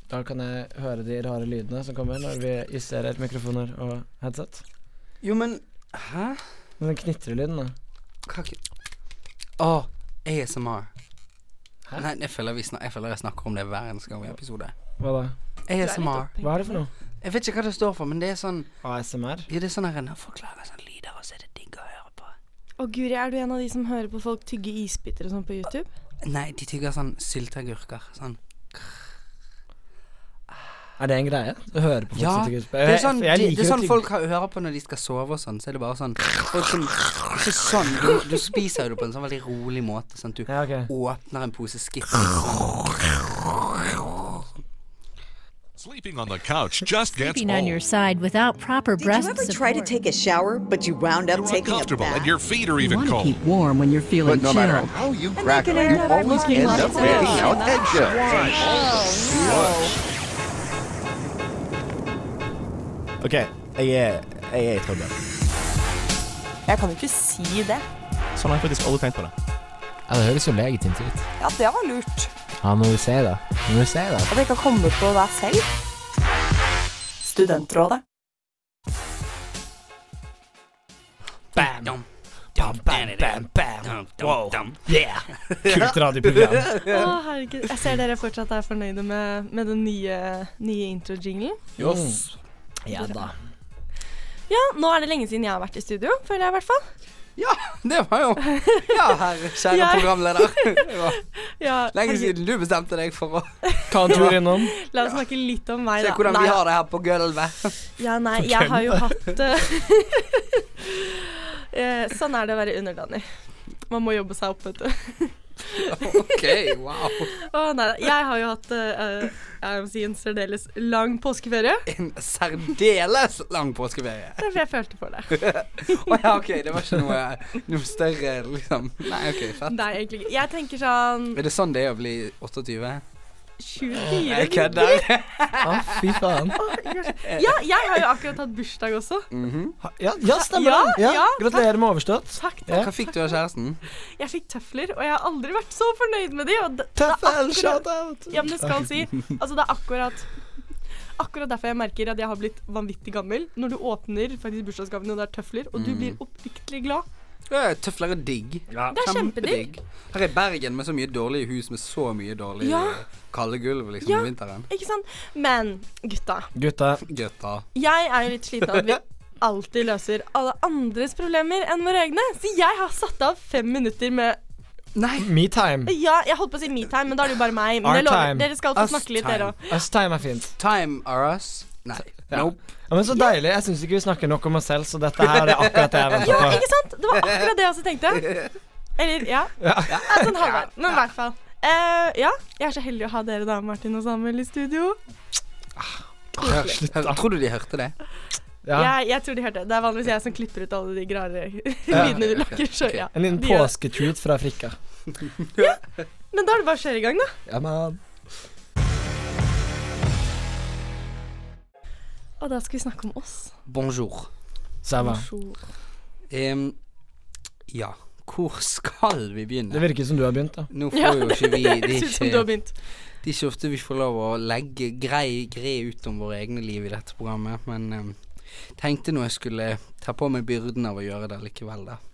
Da kan jeg høre de rare lydene som kommer når vi justerer mikrofoner og headset. Jo, men hæ? Men den knitrelyden da. ASMR. Hæ? Nei, jeg føler jeg snakker om det hver eneste gang i episode. Hva da? ASMR. Hva er det for noe? Jeg vet ikke hva det står for, men det er sånn ASMR? Ja, det er sånn her en forklarer sånn lyder, og så er det digg å høre på. Guri, er du en av de som hører på folk tygge isbiter og sånn på YouTube? Nei, de tygger sånn sylteagurker. Sånn. Er det en greie? Du hører på folk Ja, som tygger det er sånn, jeg det liker er å sånn tygge. folk hører på når de skal sove og sånn. Så er det bare sånn folk som, ikke sånn du spiser jo det på en sånn veldig rolig måte. Sånn at du Ja, ok. åpner en pose skitt. Sleeping on the couch just gets Sleeping on old. your side without proper Did breast you ever support. try to take a shower, but you wound up You're taking a uncomfortable bath? and your feet are You even want to cold. keep warm when you're feeling But no matter chill. how you crack can it, you end up always looking end like up this. taking out eggshells. Ok, jeg er i trøbbel. Jeg kan jo ikke si det. Sånn har jeg faktisk aldri tenkt på det. Ja, det høres jo legitimt ut. Ja, det var lurt. Ja, når du sier det. At jeg ikke har kommet på det selv. Studentrådet. Bam! Bam, bam, bam, bam. Wow. Yeah! Kult radioprogram. Herregud. Jeg ser dere fortsatt er fornøyde med den nye intro-jinglen. Joss. Ja da. Ja, nå er det lenge siden jeg har vært i studio, føler jeg i hvert fall. Ja, det var jo Ja, herre, kjære programleder. Det var Ja, lenge herregud. siden du bestemte deg for å Ta en tur innom. La oss snakke litt om meg se da. hvordan Nei, vi har det her på gulvet. Ja, nei, jeg har jo hatt sånn er det å være underdanig. Man må jobbe seg opp, vet du. Ok, wow. Nei, jeg har jo hatt jeg må si en særdeles lang påskeferie. En særdeles lang påskeferie. Derfor jeg følte for det. Ja, ok, det var ikke noe større, liksom. Nei, ok, fett. Nei, egentlig ikke. Jeg tenker sånn Er det sånn det er å bli 28? 24. Jeg kødder. Fy faen. Ja, jeg har jo akkurat hatt bursdag også. Ja, stemmer det. Ja, Gratulerer med overstått. Takk. Hva fikk du av kjæresten? Jeg fikk tøfler, og jeg har aldri vært så fornøyd med de. Og Tøffel, shout out. Ja, men det skal si. Altså, det er akkurat derfor jeg merker at jeg har blitt vanvittig gammel. Når du åpner faktisk bursdagsgaven, og det er tøfler, og du blir oppriktig glad. Tøfler er digg. Ja. Det er kjempedigg. Her i Bergen med så mye dårlige hus, med så mye dårlig kalde gulv liksom Ja. om vinteren. Ikke sant? Men gutta, Gøtta. jeg er jo litt sliten av at vi alltid løser alle andres problemer enn våre egne. Så jeg har satt av 5 minutter med Me time. Ja, jeg holdt på å si me time, men da er det jo bare meg. Men Our jeg lover, time. dere skal få Us snakke litt, time. dere også. Us time er fint. Time are us. Nei. Ja. Nope. Ja, men så deilig. Jeg synes ikke vi snakker nok om oss selv, så dette her er akkurat det jeg venter Ja, på. ikke sant? Det var akkurat det jeg også tenkte. Eller, ja. Sånn halvveis. Men i hvert fall. Ja, jeg er så heldig å ha dere da, Martin og Samuel, i studio. Tror du de hørte det? Ja. Jeg tror de hørte det. Det er vanligvis jeg som klipper ut alle de rare lydene du lager. Så ja. En liten De gjør det. påsketreat fra Frikka. Men da er det bare å kjøre i gang, da. Ja, man. Og da skal vi snakke om oss. Bonjour. Sama. Ja, hvor skal vi begynne? Det virker som du har begynt, da. Nå får jo ikke vi Det ser ut som du har begynt. Det er ikke ofte vi får lov å legge gre ut om våre egne liv i dette programmet, men tenkte nå jeg skulle ta på meg byrden av å gjøre det likevel da.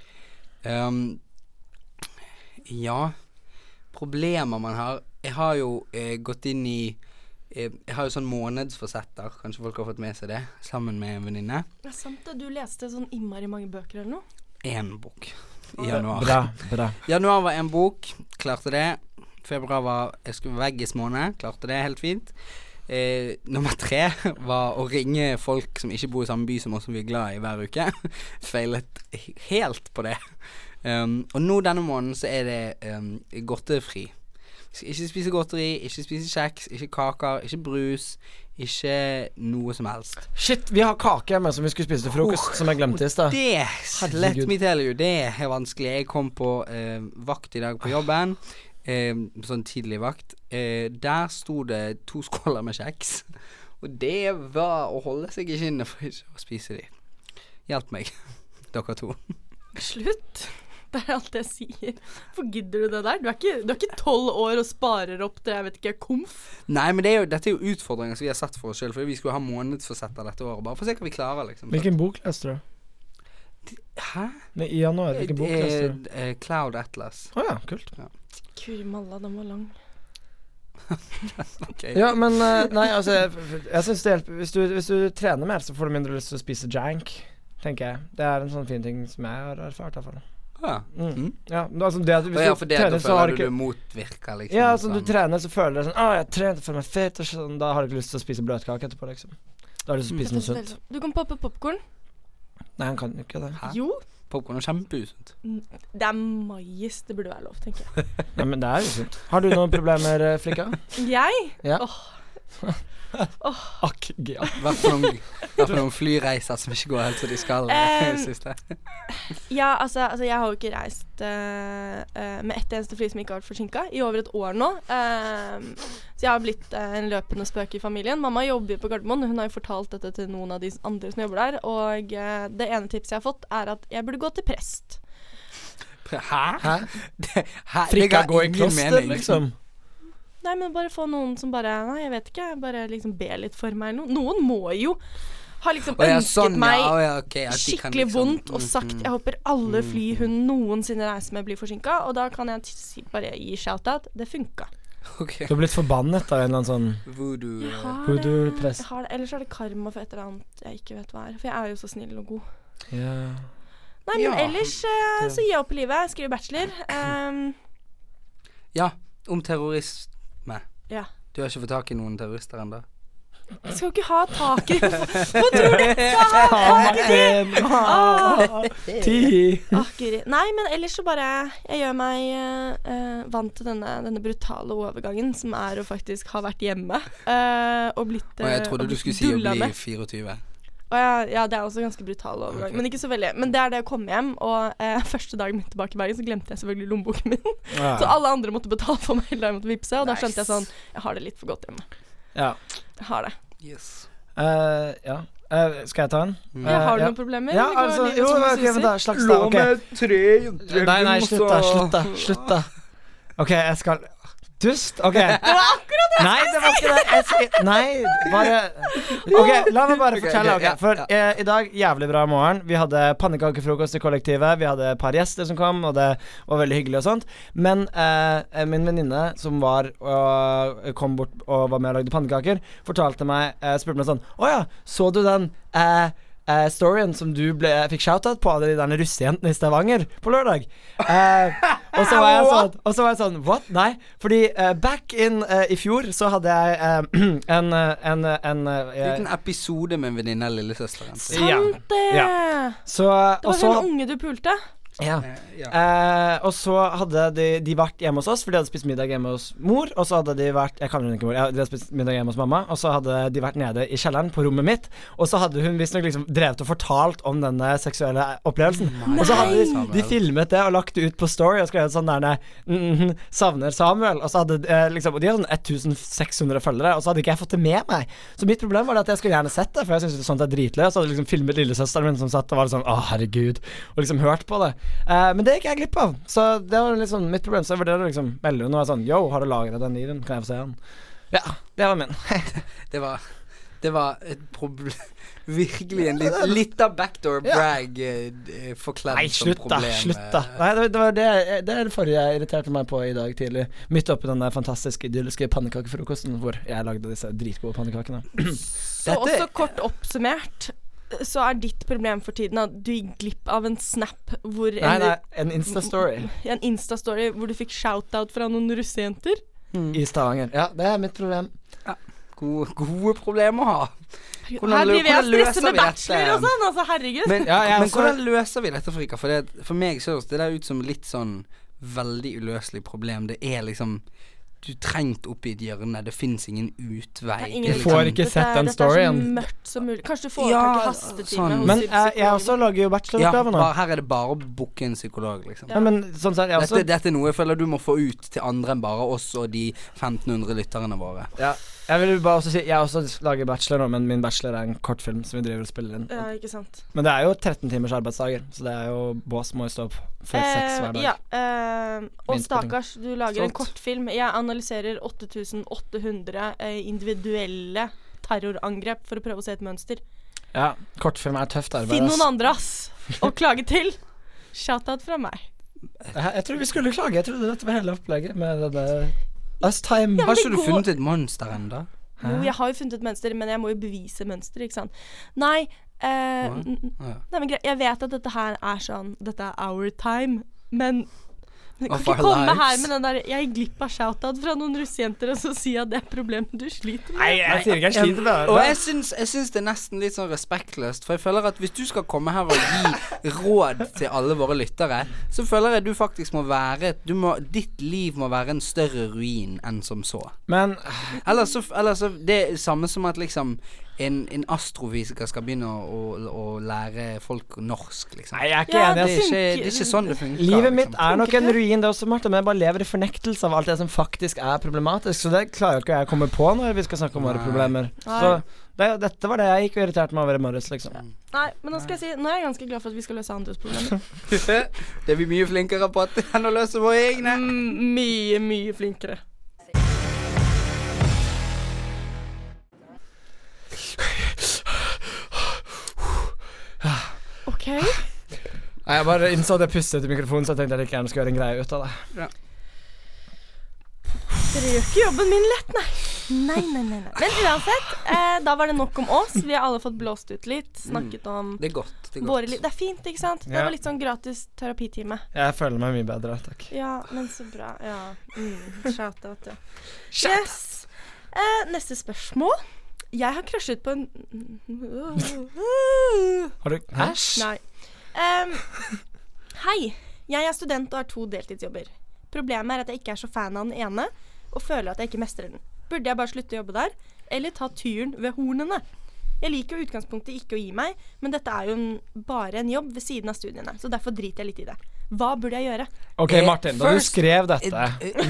Ja, problemer man har. Jeg har jo gått inn i jeg har jo sånn månedsforsetter. Kanskje folk har fått med seg det, sammen med en venninne. Det er sant det, du leste sånn innmari mange bøker eller noe. En bok i januar. Bra. Januar var en bok, klarte det. Februar var jeg skulle veggis måned, klarte det helt fint. Nummer 3 var å ringe folk som ikke bor i samme by som oss, som vi er glad i hver uke. Feilet helt på det. Og nå denne måneden så er det godtefri. Ikke spise godteri, ikke spise kjeks, ikke kaker, ikke brus, ikke noe som helst. Shit, vi har kake hjemme som vi skulle spise til frokost, som jeg glemte i sted. Let me tell you, det er vanskelig. Jeg kom på vakt i dag på jobben, sånn tidlig vakt. Der sto det 2 skåler med kjeks, og det var å holde seg i kinnet for ikke å spise de. Hjelp meg, dere to. Slutt. Det alt jeg sier. Hvorfor gidder du det der? Du er ikke 12 år og sparer opp til, jeg vet ikke, komf. Nei, men dette er jo utfordringer som vi har satt for oss selv, for vi skulle ha månedsforsett av dette året. Bare for å se hva vi klarer, liksom. Hvilken bok leste du? Hæ? Nei, i januar, hvilken bok leste du? Cloud Atlas. Åja, kult. Kuri malla, den var lang. Okay. Ja, men nei, altså jeg synes det hjelper hvis du trener mer, så får du mindre lyst til å spise jank, tenker jeg. Det er en sånn fin ting som jeg har erfart i hvert fall. Ja, altså det at hvis du trener, så har du ikke motvirker, liksom. Ja, altså du trener, så føler du sånn jeg trente for meg fett, og sånn, da har du ikke lyst til å spise bløtkake etterpå, liksom. Da har du lyst til å spise noe sunt. Du kan poppe popcorn. Nei, han kan ikke det. Jo. Popcorn er kjempeusunt. Det er mais, det burde være lov, tenker jeg. Nei, men det er usunt. Har du noen problemer, Frikka? Jeg? Ja. Hva for noen flyreiser som ikke går helt så de skal siste? Ja, altså jeg har jo ikke reist med ett eneste fly som ikke har vært forsinket i over et år nå. Så jeg har blitt en løpende spøk i familien. Mamma jobber på Gardermoen. Hun har jo fortalt dette til noen av de andre som jobber der. Og det ene tipset jeg har fått er at jeg burde gå til prest. Hæ? Frikka gå i kloster, liksom? Nei, men bare få noen som bare nei, jeg vet ikke, bare liksom be litt for meg. Noen må jo ha liksom ønsket meg skikkelig vondt og sagt jeg håper alle fly hun noensinne reiser med blir forsinket, og da kan jeg bare gi shout-out. Det funket. Okay. Du har blitt forbannet av en eller annen sånn voodoo-prest. Ellers er det karma for et eller annet jeg ikke vet hva er, for jeg er jo så snill og god. Yeah. Nei, men ellers så gir jeg opp i livet. Jeg skriver bachelor. Ja, om terrorisme. Ja. Du har ikke fått tak i noen terrorister ennå? Jeg skal jo ikke ha tak i. Hva tror du jeg skal ha tak i? Nei, men ellers så bare jeg gjør meg vant til denne brutale overgangen som er å faktisk ha vært hjemme og blitt og jeg trodde du skulle si å bli 24. Ja, det er også ganske brutal overgang, men ikke så veldig. Men det er det å komme hjem, og første dagen min tilbake i Bergen så glemte jeg selvfølgelig lommeboken min. Så alle andre måtte betale for meg da jeg måtte vippse, og da skjønte jeg sånn, jeg har det litt for godt hjemme. Ja. Jeg har det. Yes. Ja. Skal jeg ta en? Har du noen problemer? Ja, altså, jo, vent da, slags da, ok. Nei, slutt da. Ok, jeg skal dust, ok. Det var akkurat det. Nei, det var ikke det. Nei, bare ok, la meg bare fortelle, ok. For i dag, jævlig bra morgen. Vi hadde pannekakefrokost i kollektivet. Vi hadde et par gjester som kom, og det var veldig hyggelig og sånt. Men min venninne som kom bort og var med og lagde pannekaker, fortalte meg, spurte meg sånn åja, så du den storyen som du fikk shoutout på av de der russejentene i Stavanger på lørdag. Og så var jeg sånn what? Nei, fordi back in i fjor så hadde jeg en liten episode med en venninne av lillesøsteren. Sant det! Ja. Det var hun unge du pulte. Ja. Og så hadde de vært hjemme hos oss, for de hadde spist middag hjemme hos mor. Og så hadde de vært jeg kaller henne ikke mor, de hadde spist middag hjemme hos mamma. Og så hadde de vært nede i kjelleren på rommet mitt. Og så hadde hun visstnok liksom drevet og fortalt om denne seksuelle opplevelsen. Og så hadde de filmet det og lagt det ut på story og skrevet sånn der savner Samuel. Og så hadde liksom, og de hadde sånn 1600 følgere, og så hadde ikke jeg fått det med meg. Så mitt problem var at jeg skulle gjerne sett det, for jeg synes det sånt er dritløst. Og så hadde liksom filmet lillesøsteren min som satt og var sånn herregud, og liksom hørt på det. Men det gikk jeg glipp av. Så det var litt sånn mitt problem. Så jeg vurderer liksom melde og nå er sånn yo, har du lagret den i den? Kan jeg få se den? Ja, det var min. Det var et problem. Virkelig en litt av backdoor brag forkledd som problem. Nei, slutt da. Nei, det var det er det forrige jeg irriterte meg på i dag tidlig. Midt oppi den der fantastiske idylliske pannekakefrokosten hvor jeg lagde disse dritgode pannekakene. Så også kort oppsummert så er ditt problem for tiden at du gikk glipp av en snap hvor en Insta-story. En Insta-story hvor du fikk shoutout fra noen russejenter i Stavanger. Ja, det er mitt problem. Ja, gode problemer å ha. Her blir vi å stresse med bachelor og sånn, altså herregud. Men hvordan løser vi dette, Frikka? For meg så det der ut som litt sånn veldig uløselig problem. Det er liksom du trengt opp i et hjørne. Det finnes ingen utvei. Du får ikke sett den storyen. Dette er så mørkt som mulig. Kanskje du får tak i hastetime hos men jeg også lager jo bacheloroppgave nå. Her er det bare å booke en psykolog liksom. Ja, men sånn sett dette er noe jeg føler du må få ut til andre enn bare oss og de 1500 lytterne våre. Ja. Jeg vil bare også si jeg også lager bachelor nå, men min bachelor en kortfilm som vi driver og spiller inn. Ja, ikke sant. Men det jo 13 timers arbeidsdager, så det jo bås må jo stå opp før 6 hver dag. Ja, og stakkars, du lager en kortfilm. Jeg analyserer 8800 individuelle terrorangrep for å prøve å se et mønster. Ja, kortfilm tøft arbeid. Finn noen andre, og klage til. Shoutout fra meg. Jeg tror vi skulle klage. Jeg trodde dette var hele opplegget med det Us time. Har ikke du funnet et monster enda? Jo, jeg har jo funnet et mønster, men jeg må jo bevise mønster, ikke sant? Nei, men greit, jeg vet at dette her sånn, dette our time, men du kan ikke komme her med den der jeg gikk glipp av shoutout fra noen russejenter og så si at det problemet du sliter med. Nei, jeg sier ikke jeg sliter med det. Og jeg synes det nesten litt sånn respektløst, for jeg føler at hvis du skal komme her og gi råd til alle våre lyttere, så føler jeg du faktisk må være ditt liv må være en større ruin enn som så. Men Ellers så det samme som at liksom en astrofysiker skal begynne å lære folk norsk, liksom. Nei, jeg ikke enig. Det ikke sånn det funker. Livet mitt nok en ruin, det også, Martha, men jeg bare lever i fornektelse av alt det som faktisk problematisk, så det klarer ikke jeg å komme på når vi skal snakke om våre problemer. Så dette var det jeg gikk og irriterte meg over i morges, liksom. Nei, men nå skal jeg si, nå jeg ganske glad for at vi skal løse andres problemer. Det vi mye flinkere på enn å løse våre egne. Mye flinkere. Ok. Nei, jeg bare innså at jeg pustet i mikrofonen, så jeg tenkte at jeg ikke gjerne skulle gjøre en greie ut av det. Ja. Dere gjør ikke jobben min lett, nei. Men uansett, da var det nok om oss. Vi har alle fått blåst ut litt, snakket om det godt. Det fint, ikke sant? Det var litt sånn gratis terapitime. Jeg føler meg mye bedre, takk. Ja, men så bra. Ja, shout-out, ja. Yes. Neste spørsmål. Jeg har krasjet på en Har du Æsj? Nei. Hei, jeg student og har 2 deltidsjobber. Problemet at jeg ikke så fan av den ene, og føler at jeg ikke mestrer den. Burde jeg bare slutte å jobbe der, eller ta tyren ved hornene? Jeg liker jo utgangspunktet ikke å gi meg, men dette jo bare en jobb ved siden av studiene, så derfor driter jeg litt i det. Hva burde jeg gjøre? Ok, Martin, da du skrev dette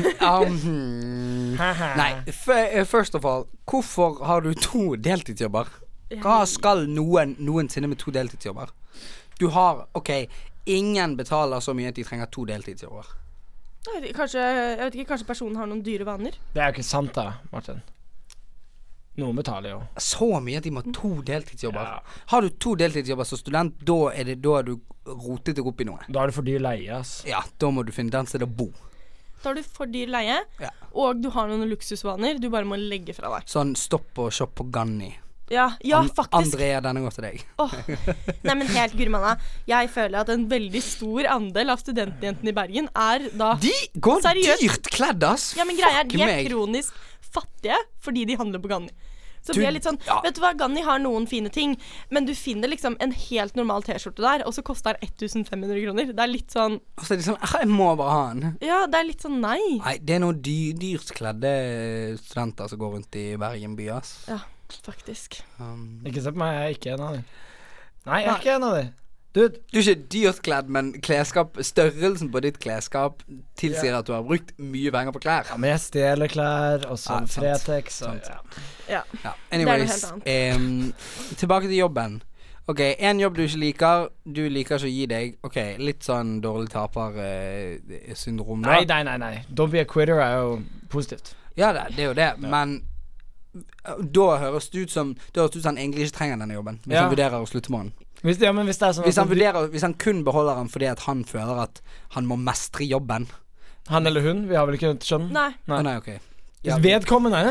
Nei, first of all, hvorfor har du 2 deltidsjobber? Hva skal noensinne med 2 deltidsjobber? Du har, ingen betaler så mye at de trenger 2 deltidsjobber. Jeg vet ikke, kanskje personen har noen dyre vaner? Det jo ikke sant da, Martin. Noen betaler jo. Så mye at de må ha 2 deltidsjobber. Ja. Har du 2 deltidsjobber som student, da du rotet deg opp i noe. Da har du for dyr leie, ass. Ja, da må du finne den stedet å bo. Da har du for dyr leie, og du har noen luksusvaner du bare må legge fra deg. Sånn stopp og shop på Ganni. Ja, faktisk. Andrea, denne går til deg. Nei, men helt Gurmana, jeg føler at en veldig stor andel av studentjentene i Bergen da de går seriøst dyrt kledd, ass. Ja, men greia de kronisk fattige fordi de handler på Ganni. Så blir jeg litt sånn, vet du hva, Ganni har noen fine ting, men du finner liksom en helt normal t-skjorte der, og så koster den 1500 kroner. Det litt sånn altså, det sånn, jeg må bare ha den. Ja, det litt sånn, nei. Nei, det noen dyrt kledde studenter som går rundt i Bergen by, ass. Ja, faktisk. Ikke se på meg, jeg ikke en av dem. Nei, jeg ikke en av dem. Du ikke dyrt kledd, men størrelsen på ditt klesskap tilsier at du har brukt mye penger på klær. Ja, men jeg stjeler klær, og så Fretex ja. Anyways, tilbake til jobben. Ok, en jobb du ikke liker, du liker ikke å gi deg. Ok, litt sånn dårlig taper-syndrom da. Nei. Don't be a quitter jo positivt. Ja, det jo det, men da høres det ut som han egentlig ikke trenger denne jobben, hvis han vurderer å slutte med den. Hvis han kun beholder han fordi at han føler at han må mestre jobben. Han eller hun, vi har vel ikke skjønt. Nei, ok. Hvis vedkommende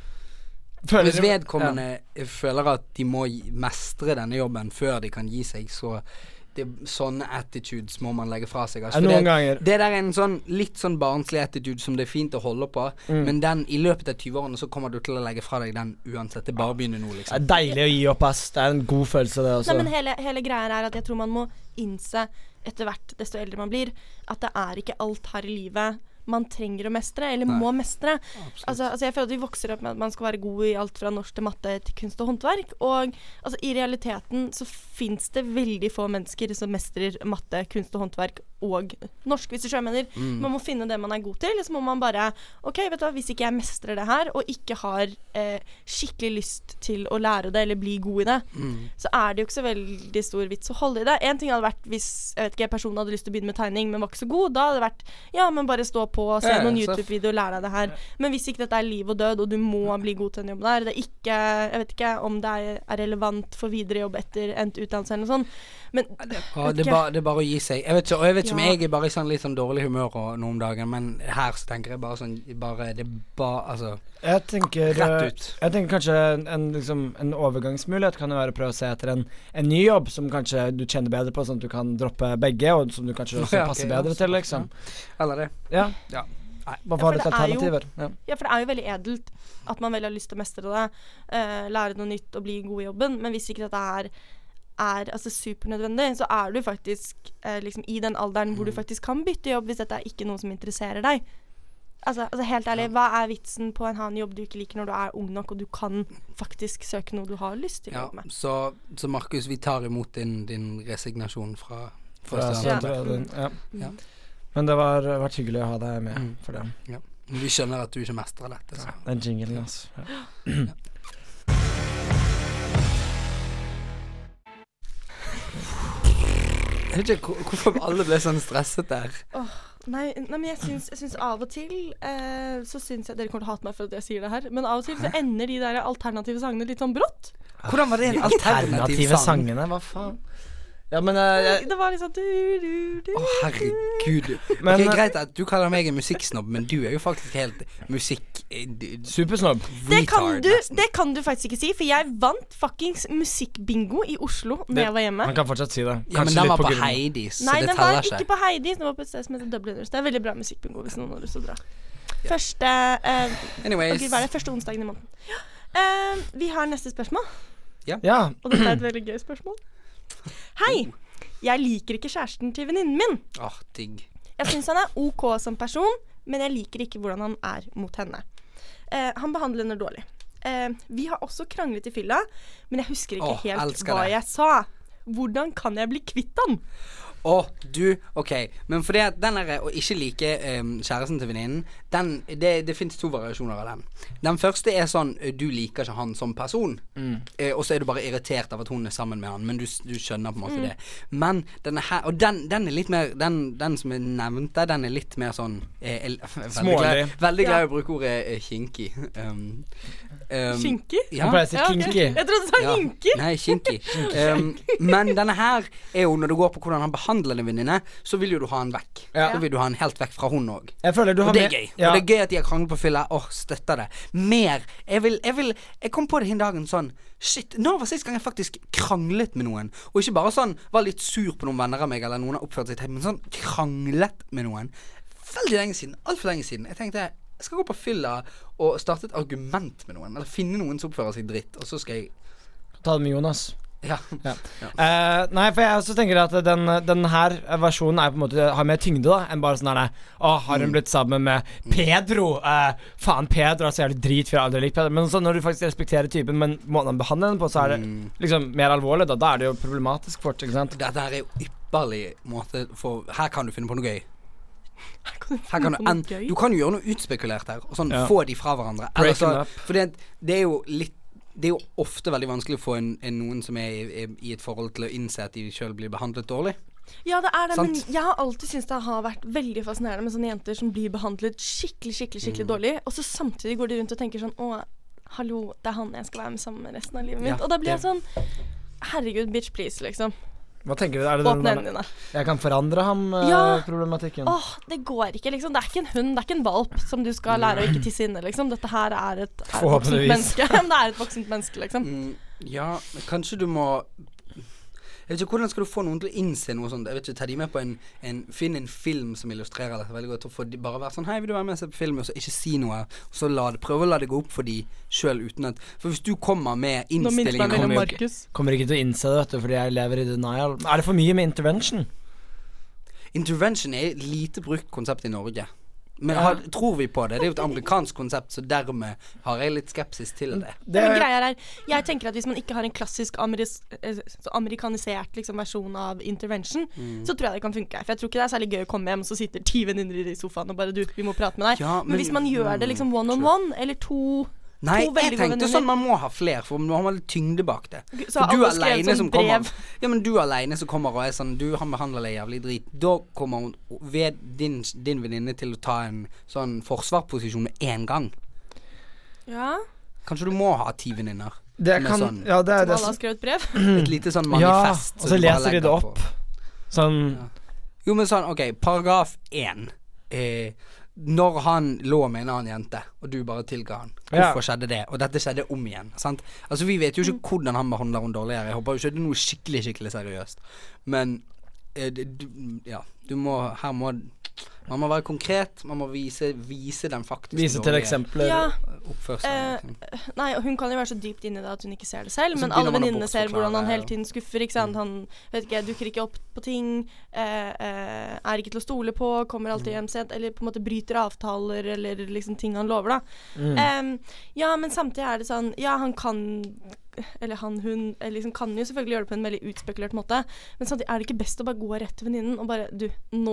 føler at de må mestre denne jobben før de kan gi seg, så sånne attitudes må man legge fra seg. Altså, noen ganger. Det der en sånn litt sånn barnslig attitude som det fint å holde på, men den i løpet av 20-årene så kommer du til å legge fra deg den uansett. Det bare begynner nå, liksom. Det deilig å gi opp, ass. Det en god følelse, det også. Nei, men hele greia at jeg tror man må innse etter hvert, desto eldre man blir, at det ikke alt her i livet man trenger å mestre, eller må mestre. Altså, jeg føler at vi vokser opp med at man skal være god i alt fra norsk til matte til kunst og håndverk, og altså, i realiteten så finnes det veldig få mennesker som mestrer matte, kunst og håndverk og norsk, hvis du selv mener. Man må finne det man er god til, eller så må man bare, ok, vet du hva, hvis ikke jeg mestrer det her, og ikke har skikkelig lyst til å lære det, eller bli god i det, så er det jo ikke så veldig stor vits å holde i det. En ting hadde vært hvis, jeg vet ikke, personen hadde lyst til å begynne med tegning, men var ikke så god, da hadde det vært, ja, men bare stå på og se noen YouTube-videoer og lære deg det her. Men hvis ikke dette er liv og død, og du må bli god til den jobben der, det er ikke, jeg vet ikke om det er relevant for videre jobb etter endt utdannelse eller noe sånt, men det er bare å gi seg. Jeg vet ikke om jeg er bare i sånn litt sånn dårlig humør nå om dagen, men her så tenker jeg bare sånn, altså jeg tenker rett ut. Jeg tenker kanskje en overgangsmulighet kan jo være å prøve å se etter en ny jobb som kanskje du kjenner bedre på, sånn at du kan droppe begge, og som du kanskje også passer bedre til, liksom. Eller det. Ja. Bare få litt alternativer. Ja, for det er jo veldig edelt at man vel har lyst til å mestre det, lære noe nytt og bli god i jobben, men hvis ikke dette er altså supernødvendig, så er du faktisk liksom i den alderen hvor du faktisk kan bytte jobb hvis dette er ikke noe som interesserer deg. Altså helt ærlig, hva er vitsen på en annen jobb du ikke liker når du er ung nok og du kan faktisk søke noe du har lyst til å jobbe med? Så Markus, vi tar imot din resignasjon fra Men det var vært hyggelig å ha deg med for det. Ja. Vi skjønner at du ikke mestrer dette. Så. Den jinglen, altså. Jeg vet ikke hvorfor alle ble sånn stresset der. Nei, men jeg syns av og til så syns jeg, dere kommer til å hate meg for at jeg sier det her, men av og til så ender de der alternative sangene litt sånn brått. Hvordan var det en alternativ sang? Sangene, hva faen? Ja, men det var liksom herregud. Men greit at du kaller meg en musikksnobb, men du er jo faktisk helt supersnobb. Det kan du faktisk ikke si, for jeg vant fuckings musikkbingo i Oslo når jeg var hjemme. Man kan fortsatt si det. Ja, men den var på Heidis, så nei, det teller ikke. Nei, den var ikke på Heidis, den var på et sted som heter Dubliners. Det er veldig bra musikkbingo hvis noen har lyst til å dra. Første Anyways. Hva er det? Første onsdagen i måneden. Vi har neste spørsmål. Ja. Og dette er et veldig gøy spørsmål. Hei, jeg liker ikke kjæresten til venninnen min. Digg. Jeg synes han er ok som person, men jeg liker ikke hvordan han er mot henne. Han behandler henne dårlig. Vi har også kranglet i fylla, men jeg husker ikke helt hva jeg sa. Hvordan kan jeg bli kvitt han? Ok, men fordi at den er å ikke like kjæresten til venninnen, det finnes 2 variasjoner av den. Den første er sånn, du liker ikke han som person, og så er du bare irritert av at hun er sammen med han, men du skjønner på en måte det. Men denne her, og den er litt mer, den som jeg nevnte, den er litt mer sånn veldig glad i å bruke ordet kinky. Kinky? Ja. Kinky. Jeg trodde du sa hinky. Nei, kinky. Men denne her er jo, når det går på hvordan han behandler en venninne, så vil jo du ha han vekk. Så vil du ha han helt vekk fra hun også. Og det er gøy. Og det er gøy at de har kranglet på fylla. Støtter det. Mer. Jeg kom på det en dagen sånn, shit, når var sist gang jeg faktisk kranglet med noen? Og ikke bare sånn, var litt sur på noen venner av meg, eller noen har oppført seg til, men sånn, kranglet med noen. Veldig lenge siden. Alt for lenge siden. Jeg tenkte, jeg skal gå på fylla og starte et argument med noen, eller finne noen som oppfører seg dritt, og så skal jeg ta det med Jonas. Ja. Nei, for jeg også tenker at den her versjonen er på en måte har mer tyngde da enn bare sånn her. Har hun blitt sammen med Pedro? Faen, Pedro er så jævlig drit, for jeg har aldri likt Pedro. Men sånn, når du faktisk respekterer typen, men måten han behandler den på, så er det liksom mer alvorlig. Da er det jo problematisk fort, ikke sant? Dette her er jo ypperlig måte for, her kan du finne på noe gøy. Du kan jo gjøre noe utspekulert her, og sånn få de fra hverandre. For det er jo litt, det er jo ofte veldig vanskelig å få noen som er i et forhold til å innse at de selv blir behandlet dårlig. Ja, det er det, men jeg har alltid syntes det har vært veldig fascinerende med sånne jenter som blir behandlet skikkelig dårlig, og så samtidig går de rundt og tenker sånn, hallo, det er han jeg skal være med sammen med resten av livet mitt. Og da blir jeg sånn, herregud, bitch please, liksom. Hva tenker du? Er det åpne hendene dine. Jeg kan forandre ham problematikken. Det går ikke, liksom. Det er ikke en hund, det er ikke en valp som du skal lære å ikke tisse inne, liksom. Dette her er et voksent menneske. Det er et voksent menneske, liksom. Ja, kanskje du må, jeg vet ikke, hvordan skal du få noen til å innse noe sånt? Jeg vet ikke, ta de med på finn en film som illustrerer dette veldig godt, og få de bare være sånn, hei, vil du være med og se på film, og så ikke si noe, og så prøve å la det gå opp for de selv uten at, for hvis du kommer med innstillingen kommer ikke til å innse det, vet du, fordi jeg lever i denial. Er det for mye med intervention? Intervention er lite brukt konsept i Norge. Men tror vi på det? Det er jo et amerikansk konsept, så dermed har jeg litt skepsis til det. Men greia jeg tenker at hvis man ikke har en klassisk amerikanisert liksom, versjon av intervention, så tror jeg det kan funke. For jeg tror ikke det er særlig gøy å komme hjem, og så sitter 10 venninner i sofaen og bare du, vi må prate med deg. Ja, men hvis man gjør det liksom one-on-one, eller to Nei, jeg tenkte sånn man må ha flere, for man har litt tyngde bak det. Så for du er alene sånn som kommer. Ja, men du er alene som kommer og er sånn, han behandler deg jævlig drit. Da kommer hun ved din venninne til å ta en sånn forsvarsposisjon med en gang. Ja. Kanskje du må ha 10 venninner. Det kan, sånn, ja, det som alle har skrevet brev. Et lite sånn manifest. Ja, og så leser de det opp. Sånn. Ja. Jo, men sånn, ok, paragraf 1. Når han lå med en annen jente, og du bare tilga han. Hvorfor skjedde det? Og dette skjedde om igjen, sant? Altså, vi vet jo ikke hvordan han behandler hun dårligere. Jeg håper jo ikke det er noe skikkelig seriøst. Men, man må være konkret, man må vise den faktiske vise til eksempler oppførselen. Nei, og hun kan jo være så dypt inne i det at hun ikke ser det selv, men alle venninnene ser hvordan han hele tiden skuffer, ikke sant? Han, vet ikke, dukker ikke opp på ting, er ikke til å stole på, kommer alltid hjem sent, eller på en måte bryter avtaler, eller liksom ting han lover da. Ja, men samtidig er det sånn, ja, han kan eller hun liksom kan jo selvfølgelig gjøre det på en veldig utspekulert måte, men samtidig er det ikke best å bare gå rett til venninnen og bare, du,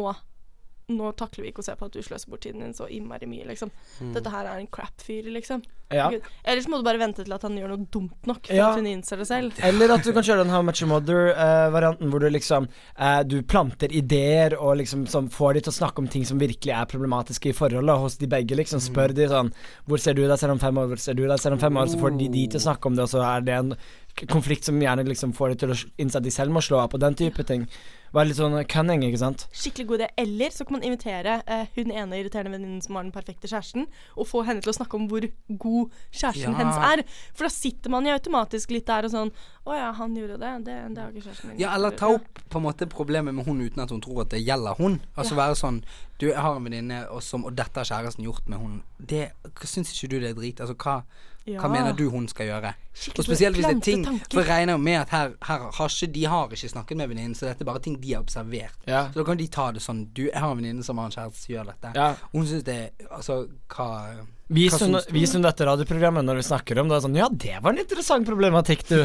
nå takler vi ikke å se på at du sløser bort tiden din så innmari mye, liksom. Dette her er en crap-fyr, liksom. Ja. Ellers må du bare vente til at han gjør noe dumt nok for at hun innser det selv. Eller at du kan kjøre den How Much Your Mother-varianten hvor du liksom du planter ideer og liksom som får de til å snakke om ting som virkelig er problematiske i forholdet hos de begge, liksom spør de sånn, hvor ser du deg selv om 5 år, hvor ser du deg selv om 5 år, så får de til å snakke om det, og så er det en konflikt som gjerne liksom får de til å innse at de selv må slå av på den type ting. Var litt sånn cunning, ikke sant? Skikkelig god idé. Eller så kan man invitere hun ene irriterende venninnen som har den perfekte kjæresten, og få henne til å snakke om hvor god kjæresten hennes er. For da sitter man jo automatisk litt der og sånn, åja, han gjorde det har ikke kjæresten min. Ja, eller ta opp på en måte problemet med hun uten at hun tror at det gjelder hun. Altså være sånn, du har en venninne, og dette har kjæresten gjort med hun. Syns ikke du det er drit? Altså, hva mener du hun skal gjøre? Og spesielt hvis det er ting, for jeg regner med at her de har ikke snakket med venninnen, så dette er bare ting de har observert. Så da kan de ta det sånn, du, jeg har en venninne som har en kjæreste som gjør dette. Hun synes det, altså, Vis hun dette radioprogrammet når vi snakker om det, sånn, ja, det var en interessant problematikk, du.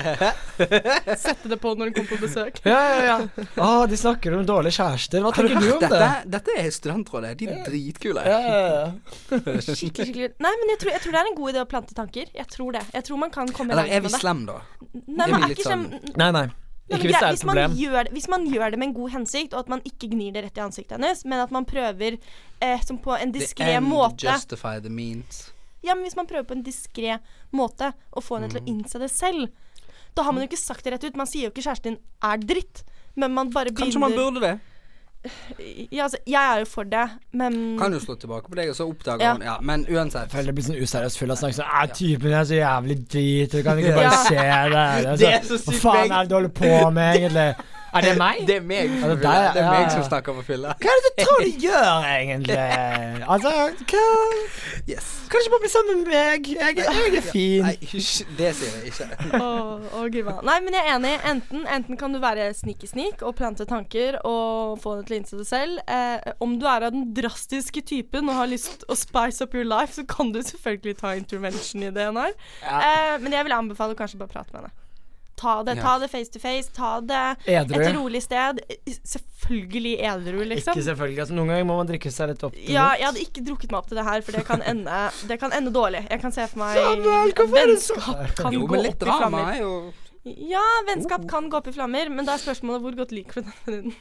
Sette det på når hun kommer på besøk. Ja. De snakker om dårlige kjærester. Hva tenker du om det? Dette er studentrådet, de er dritkule. Skikkelig. Nei, men jeg tror det er en god idé å plante tanker. Jeg tror det. Jeg tror man kan komme langt med det. Eller er vi slem da? Nei, man er ikke slem. Nei. Ikke hvis det er et problem. Hvis man gjør det med en god hensikt, og at man ikke gnir det rett i ansiktet hennes, men at man prøver som på en diskret måte. The end justify the means. Ja, men hvis man prøver på en diskret måte å få henne til å innse det selv, da har man jo ikke sagt det rett ut. Man sier jo ikke kjæresten din er dritt, men man bare begynner. Kanskje man burde det? Ja, altså, jeg er jo for det, men kan jo slå tilbake på deg, og så oppdager hun. Ja, men uansett. Jeg føler det blir sånn useriøst full av snakk sånn, typen er så jævlig drit, du kan ikke bare se det. Det er så sykt. Hva faen er det du holder på med, egentlig? Er det meg? Det er meg. Det er meg som snakker på fylla. Hva er det du tror du gjør, egentlig? Altså, yes. Kan du ikke bare bli sammen med meg? Jeg er fin. Nei, det sier jeg ikke. Nei, men jeg er enig. Enten kan du være sneaky og plante tanker og få henne til å innse det selv. Om du er av den drastiske typen og har lyst å spice up your life, så kan du selvfølgelig ta intervention i det her. Men jeg vil anbefale å kanskje bare prate med henne. Ta det face to face, ta det edru. Et rolig sted. Selvfølgelig edru, liksom. Ikke selvfølgelig, altså noen ganger må man drikke seg litt opp til jeg hadde ikke drukket meg opp til det her, for det kan ende dårlig. Jeg kan se for meg vennskap kan gå opp i flammer. Jo. Ja, vennskap kan gå opp i flammer, men da er spørsmålet hvor godt liker du den venninnen.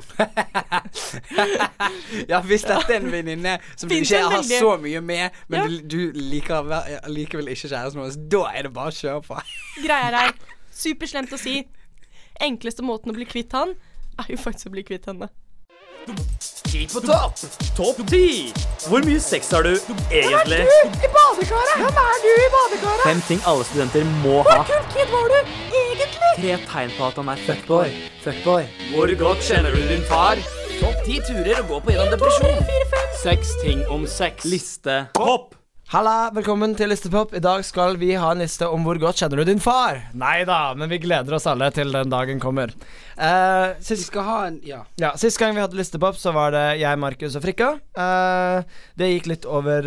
Ja, hvis dette er en venninne som du ikke har så mye med, men du liker vel ikke kjæresten vår, da er det bare å kjøre på. Greier her. Superslemt å si. Enkleste måten å bli kvitt han er jo faktisk å bli kvitt henne. 10 på topp. Topp 10. Hvor mye sex har du egentlig? Hvem er du i badekaret? 5 ting alle studenter må ha. Hvor kul kid var du egentlig? 3 tegn på at han er fuckboy. Hvor godt kjenner du din far? Topp 10 turer å gå på gjennom depresjon. 6 ting om sex. Liste. Topp Halla, velkommen til Listepop. I dag skal vi ha en liste om hvor godt kjenner du din far. Neida, men vi gleder oss alle til den dagen kommer. Sist gang vi hadde Listepop, så var det jeg, Markus og Frikka. Det gikk litt over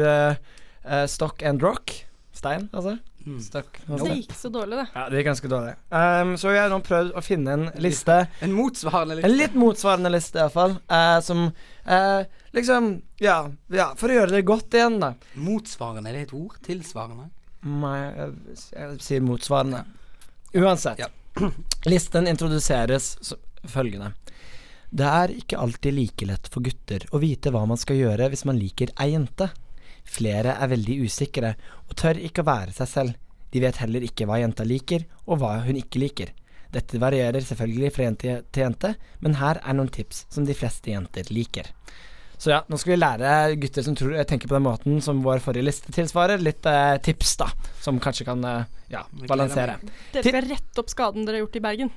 stock and rock. Stein, altså. Det gikk så dårlig, det. Ja, det gikk ganske dårlig. Så jeg har nå prøvd å finne en liste. En motsvarende liste. En litt motsvarende liste i hvert fall. Som liksom, ja, for å gjøre det godt igjen da. Motsvarende, er det et ord? Tilsvarende? Nei, jeg sier motsvarende. Uansett. Listen introduseres følgende. Det er ikke alltid like lett for gutter å vite hva man skal gjøre hvis man liker ei jente. Flere er veldig usikre og tør ikke å være seg selv. De vet heller ikke hva jenta liker og hva hun ikke liker. Dette varierer selvfølgelig fra jente til jente, men her er noen tips som de fleste jenter liker. Så ja, nå skal vi lære gutter som tenker på den måten som vår forrige liste tilsvarer, litt tips da, som kanskje kan balansere. Dere skal rette opp skaden dere har gjort i Bergen.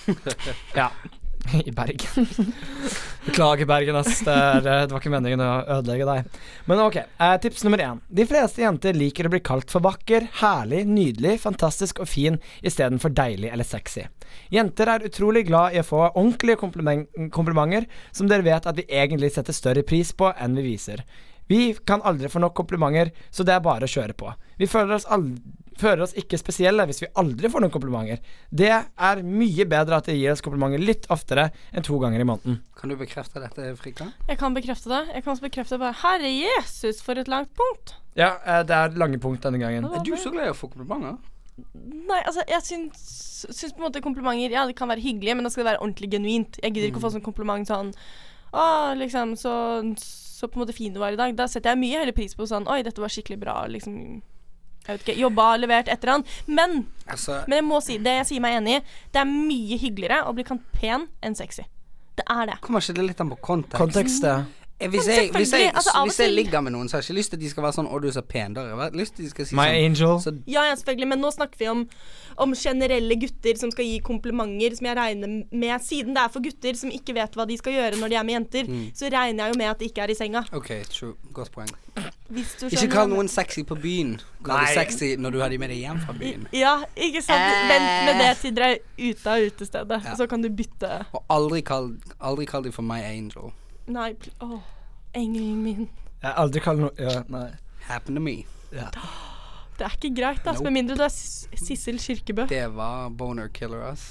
Ja, i Bergen. Beklager Bergen, ass. Det var ikke meningen å ødelegge deg. Men ok, tips nummer 1. De fleste jenter liker å bli kalt for vakker, herlig, nydelig, fantastisk og fin i stedet for deilig eller sexy. Jenter er utrolig glad i å få ordentlige komplimenter som dere vet at vi egentlig setter større pris på enn vi viser. Vi kan aldri få nok komplimenter, så det er bare å kjøre på. Vi føler oss ikke spesielle hvis vi aldri får noen komplimenter. Det er mye bedre at det gir oss komplimenter litt oftere enn 2 ganger i måneden. Kan du bekrefte dette, Frikka? Jeg kan bekrefte det. Jeg kan også bekrefte bare, Herre Jesus, for et langt punkt. Ja, det er lange punkt denne gangen. Er du så glad i å få komplimenter? Nei, altså, jeg syns på en måte komplimenter, ja, det kan være hyggelige, men da skal det være ordentlig genuint. Jeg gidder ikke å få sånn kompliment sånn, liksom, så på en måte fin du var i dag. Da setter jeg mye heller pris på sånn, oi, dette var skikkelig bra, liksom, jeg vet ikke, jobba, levert, et eller annet. Men jeg må si, det jeg sier meg enig i, det er mye hyggeligere å bli kalt pen enn sexy. Det er det. Kommer ikke det litt an på kontekst? Kontekst, ja. Hvis jeg ligger med noen, så har jeg ikke lyst til at de skal være sånn, du er så pen, da har jeg lyst til at de skal si My sånn angel så, ja, selvfølgelig, men nå snakker vi om generelle gutter som skal gi komplimenter, som jeg regner med, siden det er for gutter som ikke vet hva de skal gjøre når de er med jenter, så regner jeg jo med at de ikke er i senga. Ok, true, godt poeng. Ikke kall noen sexy på byen. Kall det sexy når du har de med deg hjem fra byen. Ja, ikke sant, vent med det til dere er ute av utestedet, så kan du bytte. Og aldri kall de for my angel. Nei, engelen min. Jeg har aldri kalt noe, nei. Happen to me. Ja. Det er ikke greit, ass, med mindre du er Sissel Kyrkjebø. Det var boner killer, ass.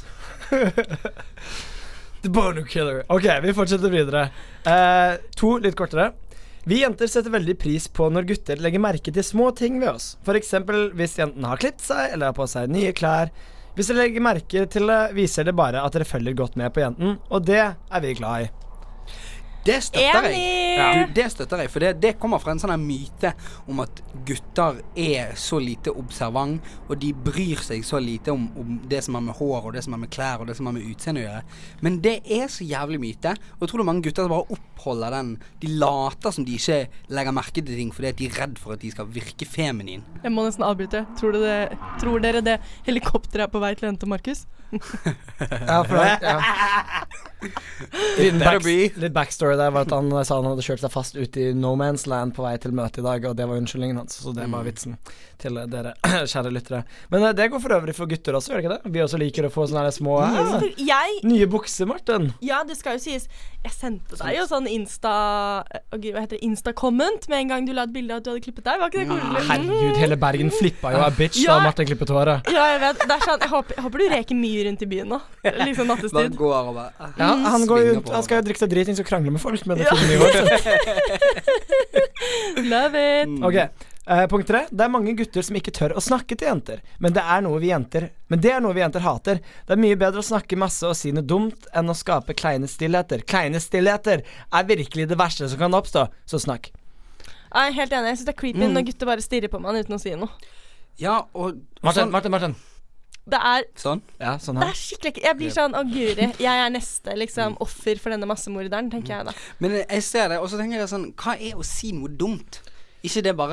The boner killer. Ok, vi fortsetter videre. 2 litt kortere. Vi jenter setter veldig pris på når gutter legger merke til små ting ved oss. For eksempel hvis jenten har klippet seg, eller har på seg nye klær. Hvis dere legger merke til det, viser det bare at dere følger godt med på jenten, og det er vi glad i. Det støtter jeg. Det støtter jeg, for det kommer fra en sånn her myte om at gutter er så lite observant, og de bryr seg så lite om det som har med hår, og det som har med klær, og det som har med utseende å gjøre. Men det er så jævlig myte, og jeg tror det er mange gutter som bare oppholder den. De later som de ikke legger merke til ting, fordi de er redd for at de skal virke feminin. Jeg må nesten avbryte. Tror dere det helikopteret er på vei til Ente Markus? Ja, for det, ja. Litt backstory der var at han sa han hadde kjørt seg fast ut i No Man's Land på vei til møte i dag, og det var unnskyldningen hans, så det var vitsen til dere kjære lyttere. Men det går for øvrig for gutter også, gjør det ikke det? Vi også liker å få sånne små nye bukser, Martin. Ja, det skal jo sies. Jeg sendte deg jo sånn Insta-comment med en gang du la et bilde av at du hadde klippet deg. Var ikke det koselig? Herregud, hele Bergen flippa jo av bitch da Martin klippet håret. Ja, jeg vet. Det er sånn, jeg håper du reker mye rundt i byen nå. Liksom nattestid. Ja, han skal jo drikke seg dritings og krangle med folk, men det finner mye hårt. Love it. Ok, punkt 3. Det er mange gutter som ikke tør å snakke til jenter, men det er noe vi jenter hater. Det er mye bedre å snakke masse og si noe dumt enn å skape kleine stillheter. Kleine stillheter er virkelig det verste som kan oppstå, så snakk. Jeg er helt enig, jeg synes det er creepy når gutter bare stirrer på meg uten å si noe. Ja, og Martin. Det er sånn? Ja, sånn her. Det er skikkelig. Jeg blir sånn, guri, jeg er neste liksom offer for denne massemorderen, tenker jeg da. Men jeg ser det, og så tenker jeg sånn, hva er å si noe dumt? Ikke det bare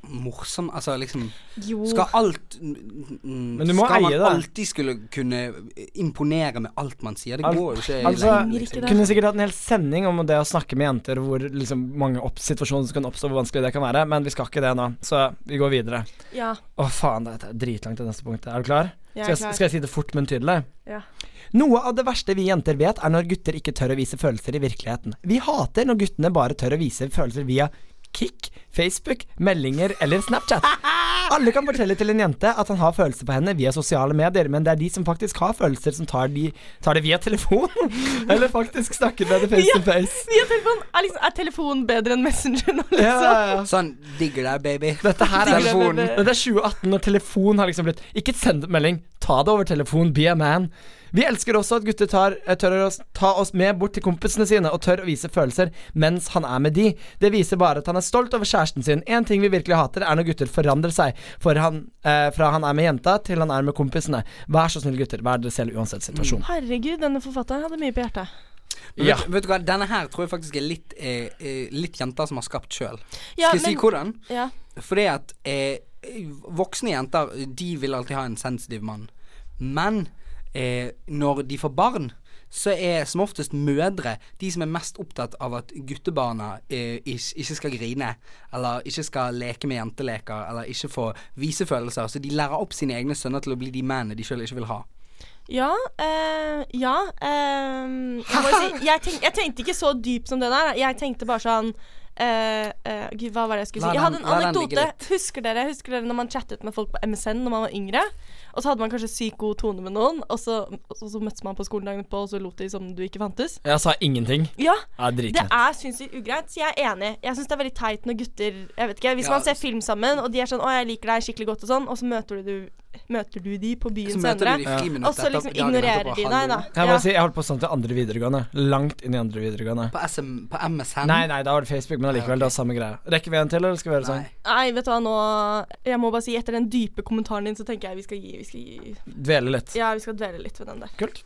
morsom, altså liksom Jo. Skal alt Men du må skal man eie det. alltid skulle kunne imponere med alt man sier? Det går jo ikke Altså, ikke det. kunne sikkert hatt en hel sending om det å snakke med jenter, hvor liksom mange situasjoner som kan oppstå, hvor vanskelig det kan være, men vi skal ikke det nå, så vi går videre. Ja. Faen, det er dritlangt til neste punktet. Er du klar? Jeg er klar. Skal jeg si det fort, men tydelig? Ja. Noe av det verste vi jenter vet er når gutter ikke tør å vise følelser i virkeligheten. Vi hater når guttene bare tør å vise følelser via Kik, Facebook, meldinger eller Snapchat. Alle kan fortelle til en jente at han har følelser på henne via sosiale medier, men det er de som faktisk har følelser som tar det via telefon. Eller faktisk snakker med det face to face. Via telefon. Er telefon bedre enn Messenger nå, liksom? Ja. Sånn, digger deg, baby. Dette her er telefon. Dette er 2018, når telefon har liksom blitt ikke send melding, ta det over telefon, be a man. Vi elsker også at gutter tør å ta oss med bort til kompisene sine og tør å vise følelser mens han er med de. Det viser bare at han er stolt over kjæresten sin. En ting vi virkelig hater er når gutter forandrer seg fra han er med jenta til han er med kompisene. Vær så snill gutter, vær dere selv uansett situasjon. Herregud, denne forfatteren hadde mye på hjertet. Ja. Vet du hva, denne her tror jeg faktisk er litt jenter som har skapt selv. Ja, Skal jeg si hvordan? Ja. Fordi at voksne jenter, de vil alltid ha en sensitiv mann. Men når de får barn, så som oftest mødre de som er mest opptatt av at guttebarna ikke skal grine, eller ikke skal leke med jenteleker, eller ikke få vise følelser. Så de lærer opp sine egne sønner til å bli de mennene de selv ikke vil ha. Ja, jeg tenkte ikke så dypt som det der. Jeg tenkte bare sånn Gud, hva var det jeg skulle si? Jeg hadde en anekdote. Husker dere når man chattet med folk på MSN når man var yngre? Og så hadde man kanskje sykt god tone med noen, og så møttes man på skolen dagen på, og så lot de som du ikke fantes. Jeg sa ingenting. Ja, det synssykt ugreit. Så jeg er enig. Jeg synes det er veldig teit når gutter, jeg vet ikke, hvis man ser film sammen, og de er sånn, å, jeg liker deg skikkelig godt og sånn, og så møter du de på byen senere, og så liksom ignorerer de deg da. Jeg holdt på sånn til andre videregående. Langt inn i andre videregående. På MSN? Nei, da var det Facebook, men allikevel det var samme greia. Rekker vi en til, eller skal vi gjøre sånn? Nei, vet du hva, nå jeg må bare si, etter den dype kommentaren din, så tenker jeg vi skal gi Dvele litt. Ja, vi skal dvele litt ved den der. Kult.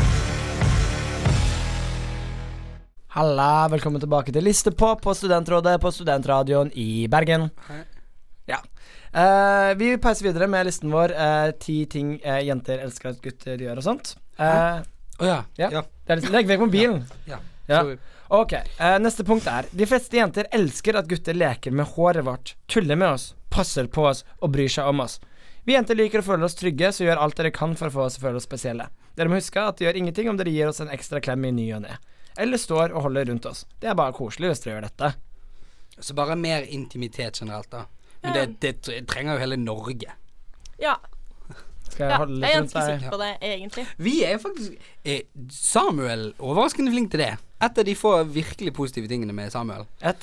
Halla, velkommen tilbake til Listepop på Studentrådet på Studentradioen i Bergen. Hei. Ja. Vi peiser videre med listen vår 10 ting jenter elsker at gutter gjør og sånt. Ja. Det er liksom, legg vekk mobilen. Ja. Ok, neste punkt er: de fleste jenter elsker at gutter leker med håret vårt, tuller med oss, passer på oss og bryr seg om oss. Vi jenter liker å føle oss trygge, så gjør alt dere kan for å få oss å føle oss spesielle. Dere må huske at det gjør ingenting om dere gir oss en ekstra klem i ny og ne, eller står og holder rundt oss. Det er bare koselig hvis dere gjør dette. Så bare mer intimitet generelt da. Men det trenger jo hele Norge. Ja. Skal jeg holde litt rundt deg? Jeg er ganske sikker på det, egentlig. Vi er faktisk Samuel overraskende flink til det. Et av de få virkelig positive tingene med Samuel.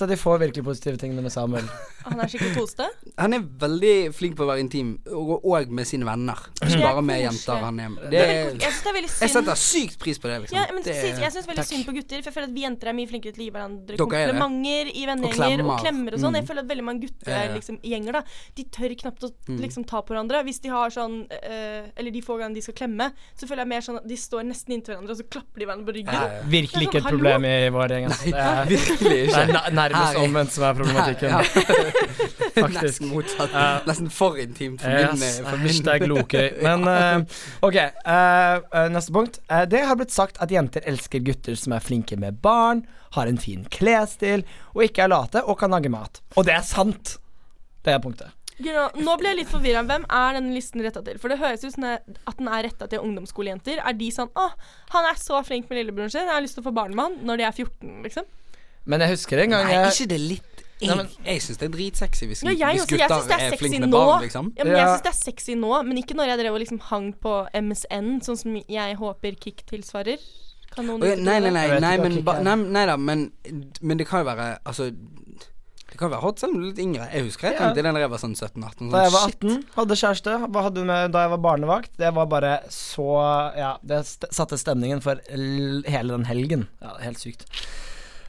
Han er skikkelig toste. Han er veldig flink på å være intim, og med sine venner. Ikke bare med jenter. Jeg synes det er veldig synd. Jeg setter sykt pris på det, liksom. Ja, men jeg synes det er veldig synd på gutter, for jeg føler at vi jenter er mye flinkere til å gi hverandre Dere komplimenter i vennegjenger og klemmer og sånn. Jeg føler at veldig mange gutter liksom, gjenger da, de tør knapt å liksom, ta på hverandre. Hvis de har sånn eller de få ganger de skal klemme, så føler jeg mer sånn at de står nesten inntil hverandre, og så klapper de hverandre på ryggen. Virkelig ikke et problem i vår gjeng. Virkelig ikke. Det er nærmest omvendt som er problematikken. Faktisk. Nesten motsatt. Nesten for intimt for min hashtag lokøy. Men ok, neste punkt. Det har blitt sagt at jenter elsker gutter som er flinke med barn, har en fin klesstil, og ikke er late og kan lage mat. Og det er sant. Det er punktet. Nå ble jeg litt forvirret. Hvem er denne listen rettet til? For det høres ut som at den er rettet til ungdomsskolejenter. Er de sånn, han er så flink med lillebroren sin, jeg har lyst til å få barn med han når de er 14, liksom? Men jeg husker en gang ikke det litt jeg synes det er dritsexy hvis gutter er flink med barn, liksom. Ja, men jeg synes det er sexy nå, men ikke når jeg drev og liksom hang på MSN, sånn som jeg håper Kik tilsvarer. Kan noen Nei da, men det kan jo være, altså det kan være hot selv om du er litt yngre. Jeg husker jeg tenkte den da jeg var sånn 17-18 Da jeg var 18, hadde kjæreste. Hva hadde du med da jeg var barnevakt? Det var bare så, det satte stemningen for hele den helgen. Ja, helt sykt.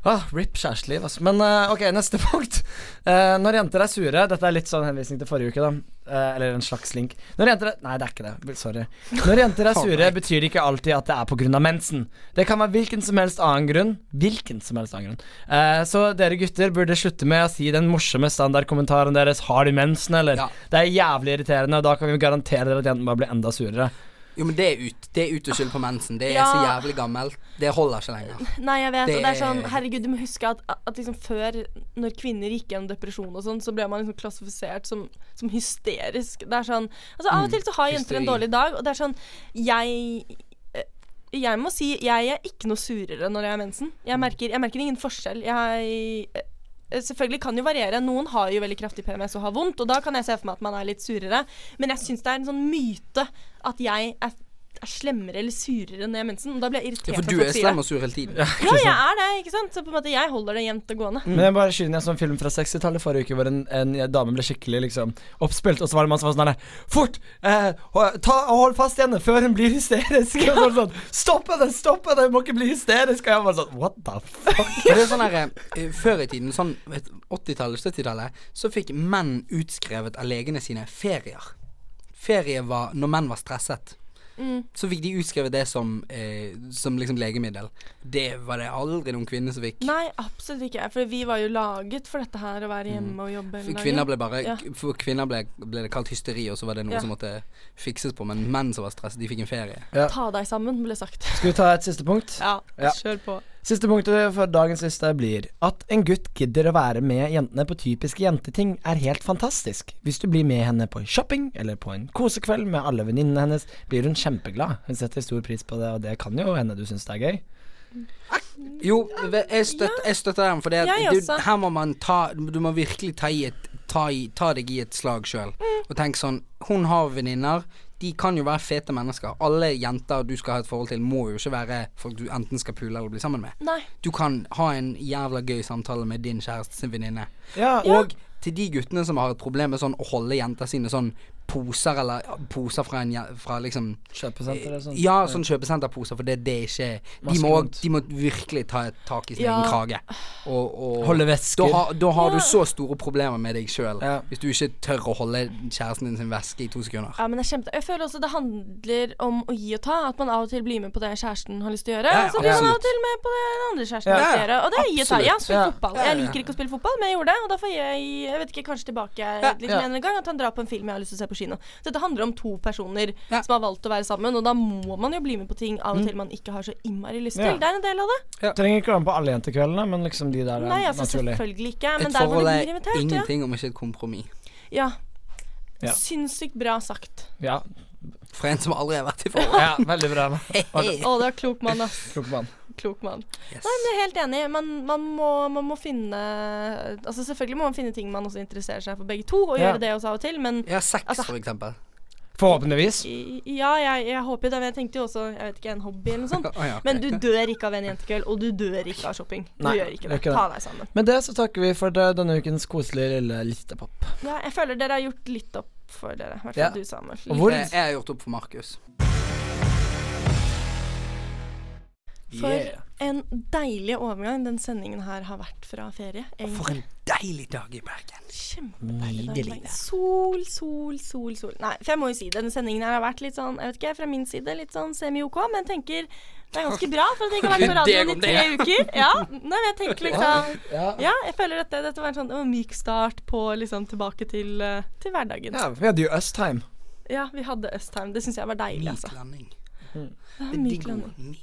Rip kjæresteliv, altså. Men ok, neste punkt. Når jenter sure, dette litt sånn henvisning til forrige uke da, eller en slags link. Når jenter nei, det ikke det, sorry. Når jenter sure, betyr det ikke alltid at det på grunn av mensen. Det kan være hvilken som helst annen grunn. Så dere gutter burde slutte med å si den morsomme standardkommentaren deres, har de mensen, eller? Ja. Det jævlig irriterende, og da kan vi garantere dere at jenten bare blir enda surere. Jo, men det ut og skyld på mensen. Det så jævlig gammelt. Det holder ikke lenger. Nei, jeg vet, og det sånn, herregud, du må huske at liksom før, når kvinner gikk gjennom depresjon og sånn, så ble man liksom klassifisert som hysterisk. Det sånn, altså av og til så har jenter en dårlig dag, og det sånn, jeg må si, jeg ikke noe surere når jeg har mensen. Jeg merker ingen forskjell. Selvfølgelig kan jo variere. Noen har jo veldig kraftig PMS og har vondt, og da kan jeg se for meg at man litt surere. Men jeg synes det en sånn myte at jeg slemmere eller surere når jeg har mensen. Og da blir jeg irritert. Ja, for du slem og sur hele tiden. Ja, jeg det, ikke sant? Så på en måte jeg holder det jevnt og gående. Men jeg bare skynder en sånn film fra 60-tallet forrige uke hvor en dame ble skikkelig liksom oppspilt, og så var det man som var sånn der, fort, hold fast igjen før hun blir hysterisk. Og sånn, stopp det, må ikke bli hysterisk. Og jeg var sånn, what the fuck? Det sånn her, før i tiden, sånn 80-tallet, 70-tallet, så fikk menn utskrevet av legene sine ferier. Ferie var når menn var stresset. Så fikk de utskrevet det som liksom legemiddel. Det var det aldri noen kvinner som fikk. Nei, absolutt ikke. For vi var jo laget for dette her, å være hjemme og jobbe. For kvinner ble det kalt hysteri, og så var det noe som måtte fikses på. Men menn som var stresset, de fikk en ferie. Ta deg sammen, ble sagt. Skal vi ta et siste punkt? Ja, kjør på. Siste punktet for dagens liste blir at en gutt gidder å være med jentene på typiske jenteting helt fantastisk. Hvis du blir med henne på shopping eller på en kosekveld med alle venninnene hennes, blir hun kjempeglad. Hun setter stor pris på det, og det kan jo henne du synes det gøy. Jo, jeg støtter den, for her må man du må virkelig ta deg i et slag selv. Og tenk sånn, hun har venninner, de kan jo være fete mennesker. Alle jenter du skal ha et forhold til må jo ikke være folk du enten skal pule eller bli sammen med. Nei. Du kan ha en jævla gøy samtale med din kjæreste sin venninne. Og til de guttene som har et problem med sånn å holde jenter sine sånn poser fra liksom kjøpesenter eller sånt. Ja, sånn kjøpesenterposer, for det ikke de må virkelig ta et tak i sin egen krage og holde vesker. Da har du så store problemer med deg selv hvis du ikke tør å holde kjæresten din sin veske i 2 sekunder. Ja, men jeg føler også det handler om å gi og ta, at man av og til blir med på det kjæresten har lyst til å gjøre, så blir man av og til med på det den andre kjæresten har lyst til å gjøre, og det gi og ta. Jeg spiller fotball. Jeg liker ikke å spille fotball, men jeg gjorde det, og da får jeg vet ikke, kanskje tilbake litt med en gang at han drar på en film jeg har lyst til å se på kino. Så dette handler om 2 personer som har valgt å være sammen, og da må man jo bli med på ting av og til man ikke har så innmari lyst til. Det en del av det. Trenger ikke være med på alle jentekveldene, men liksom de der Nei, altså naturlig. Selvfølgelig ikke, men et der hvor forhold det blir invitert. Ingenting om ikke et kompromiss. Ja. Sinnssykt bra sagt. Ja. For en som aldri har vært i forhold. Ja, veldig bra. Det var klok mann, ass. Klok mann. Yes. Nei, men jeg helt enig. Man må finne, altså selvfølgelig må man finne ting man også interesserer seg for begge to, og gjøre det også av og til, men sex for eksempel. Forhåpentligvis. Ja, jeg håper det. Men jeg tenkte jo også, jeg vet ikke, en hobby eller noe sånt. Okay. Men du dør ikke av en jentekveld, og du dør ikke av shopping. Du gjør ikke det. Ta deg sammen. Med det så takker vi for denne ukens koselige lille listepop. Ja, jeg føler dere har gjort litt opp for dere. I hvert fall du, Samuel. Jeg har gjort opp for Markus. For en deilig overgang den sendingen her har vært fra ferie. Egentlig. For en deilig dag i Bergen. Kjempedeilig. Sol. Nei, for jeg må jo si denne sendingen her har vært litt sånn, jeg vet ikke, fra min side litt sånn semi-ok, men jeg tenker det ganske bra for at jeg ikke har vært på radioen i 3 uker. Ja, nei, jeg tenker liksom jeg føler dette var en sånn myk start på liksom tilbake til hverdagen. Ja, vi hadde jo Østheim. Ja, vi hadde Østheim. Det synes jeg var deilig, altså. Myk landing.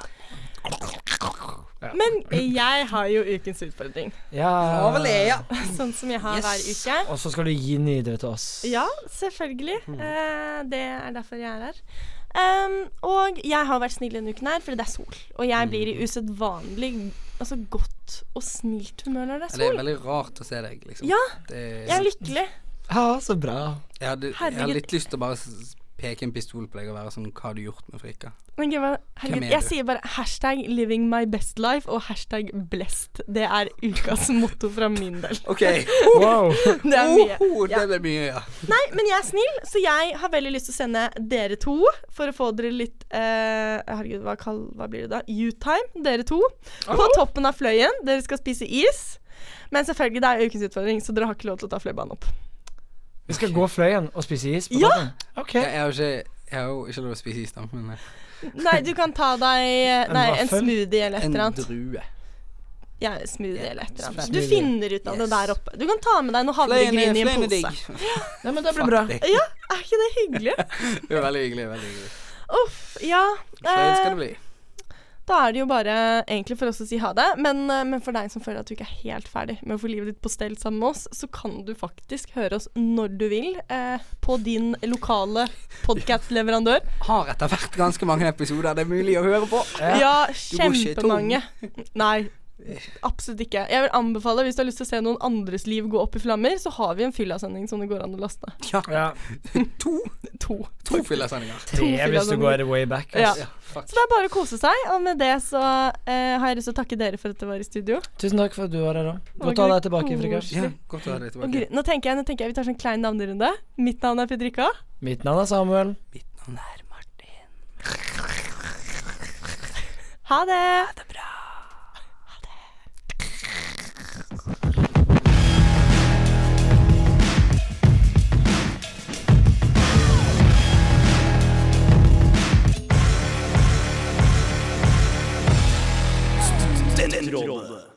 Men jeg har jo ukens utfordring. Sånn som jeg har hver uke. Og så skal du gi den videre til oss. Ja, selvfølgelig. Det derfor jeg her. Og jeg har vært snill denne uken her, fordi det sol. Og jeg blir i usedvanlig godt og snilt humør når det sol. Det veldig rart å se deg, liksom. Ja, jeg lykkelig. Ja, så bra. Jeg har litt lyst til å bare peke en pistol på deg og være sånn, hva har du gjort med Frikka? Men herregud, jeg sier bare #living my best life og #blessed. Det er ukas motto fra min del. Ok. Wow. Det er mye. Det ble mye, ja. Nei, men jeg er snill, så jeg har veldig lyst til å sende dere to for å få dere litt herregud, hva blir det da? You-time, dere to. På toppen av fløyen. Dere skal spise is. Men selvfølgelig, det er ukens utfordring, så dere har ikke lov til å ta fløibanen opp. Vi skal gå fløyen og spise is på toppen? Okay. Jeg har jo ikke lov å spise is da, men Nei, du kan ta deg en smoothie eller et eller annet. En drue. Ja, smoothie eller et eller annet. Du finner ut av det der oppe. Du kan ta med deg noe havregryn i en pose. Ja, men det blir bra. Ja, er ikke det hyggelig? Det er veldig hyggelig, veldig hyggelig. Uff, ja. Fløyen skal det bli. Da er det jo bare egentlig for oss å si ha det, men for deg som føler at du ikke er helt ferdig med å få livet ditt på stell sammen med oss, så kan du faktisk høre oss når du vil på din lokale podcast-leverandør. Har etter hvert ganske mange episoder det er mulig å høre på. Ja, kjempemange. Nei, absolutt ikke. Jeg vil anbefale, hvis du har lyst til å se noen andres liv gå opp i flammer, så har vi en fyllasending som det går an å laste. Ja. To fyllesendinger. 3 hvis du går way back. Ja. Så det er bare å kose seg. Og med det så har jeg lyst til å takke dere for at dere var i studio. Tusen takk for at du var her da. Godt å ha deg tilbake, Frikas. Ja, godt å ha deg tilbake. Nå tenker jeg vi tar sånn klein navnerunde. Mitt navn er Fredrika. Mitt navn er Samuel. Mitt navn er Martin. Ha det. Ha det bra. Studentrolle.